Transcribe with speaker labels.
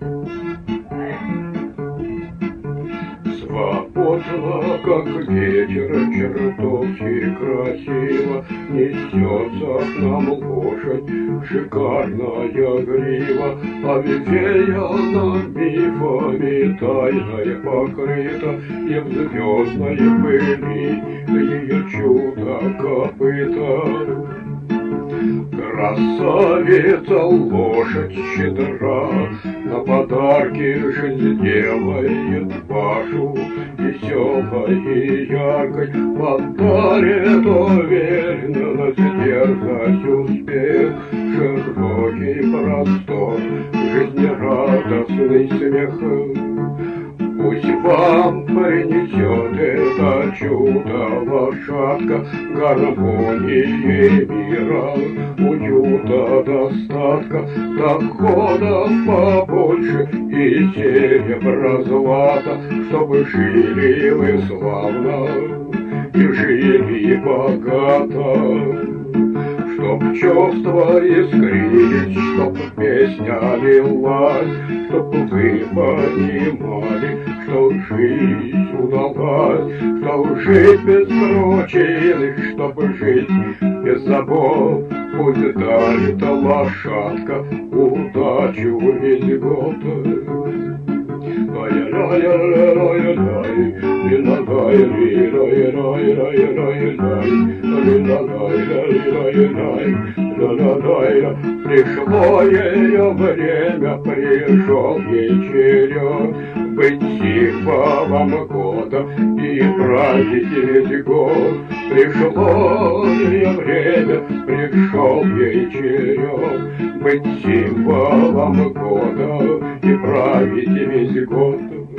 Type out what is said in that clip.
Speaker 1: Свободно, как ветер, чертовски красиво несется к нам лошадь, шикарная грива, а везде она мифами тайная покрыта, и в звездной пыли ее чудо копыта. Красавица лошадь щедра, на подарки жизнь делает вашу, веселой и яркой, подарит уверенно сдержать успех, широкий простор, жизнерадостный смех. Пусть вам принесет это чудо лошадка гармонии мира, уюта, достатка, доходов побольше и серебра злата, чтобы жили вы славно и жили богато. Чтоб чувства искрились, чтоб песня лилась, чтоб вы понимали, что жизнь удалась, что жить без прочины, чтоб жить без забот. Пусть дарит лошадка удачу весь год. Пришло ее время, пришел ей черед быть символом года и править весь год. Пришло ее время, пришел ей черед быть символом года и править весь год.